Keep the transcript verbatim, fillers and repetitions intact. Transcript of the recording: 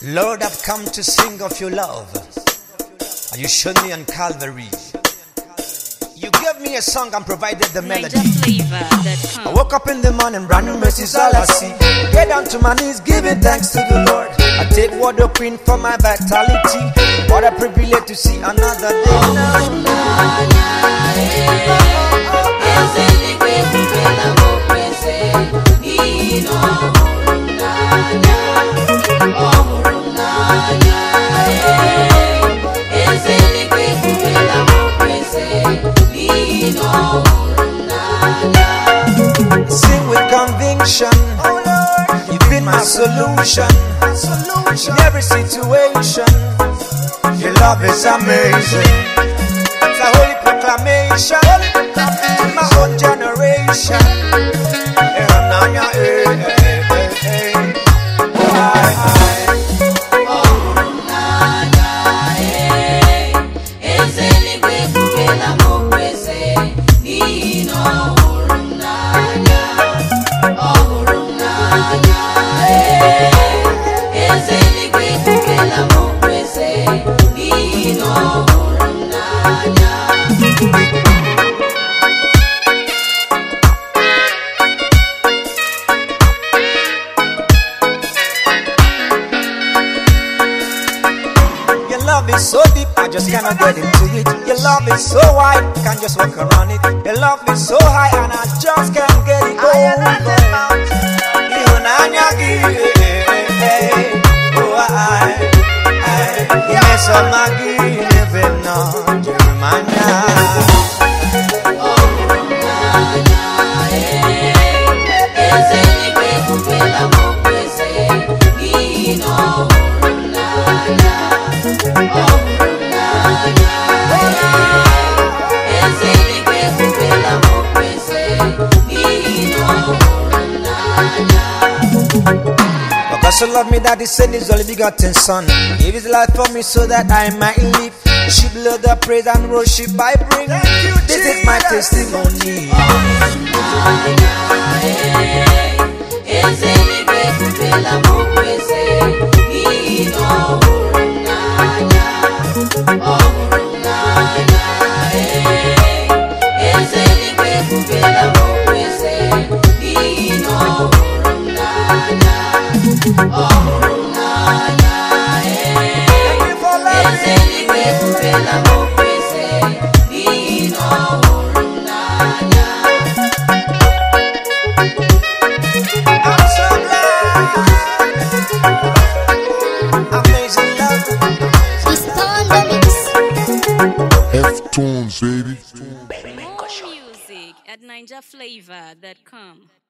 Lord, I've come to sing of your love, and you showed me on Calvary. You gave me a song and provided the melody. I woke up in the morning, brand new mercies all I see. Get down to my knees, giving thanks to the Lord. I take water queen for my vitality. What a privilege to see another Sing with conviction. Oh Lord, you've been my solution. Solution in every situation. Your love is amazing. It's a holy proclamation to my own generation. Eh, nanya, eh, eh, eh, eh. Oh, I, I. Your love is so deep, I just cannot get into it. Your love is so wide, can't just walk around it. Your love is so high, and I just can't get it over. Oh, I, I, yes, I'm Maggie, living on Jeremiah. God so loved me that he sent his only begotten son. Gave his life for me so that I might live. She blew the praise and worship I bring. This is my testimony. F-Tones, baby. More music at ninja flavor dot com.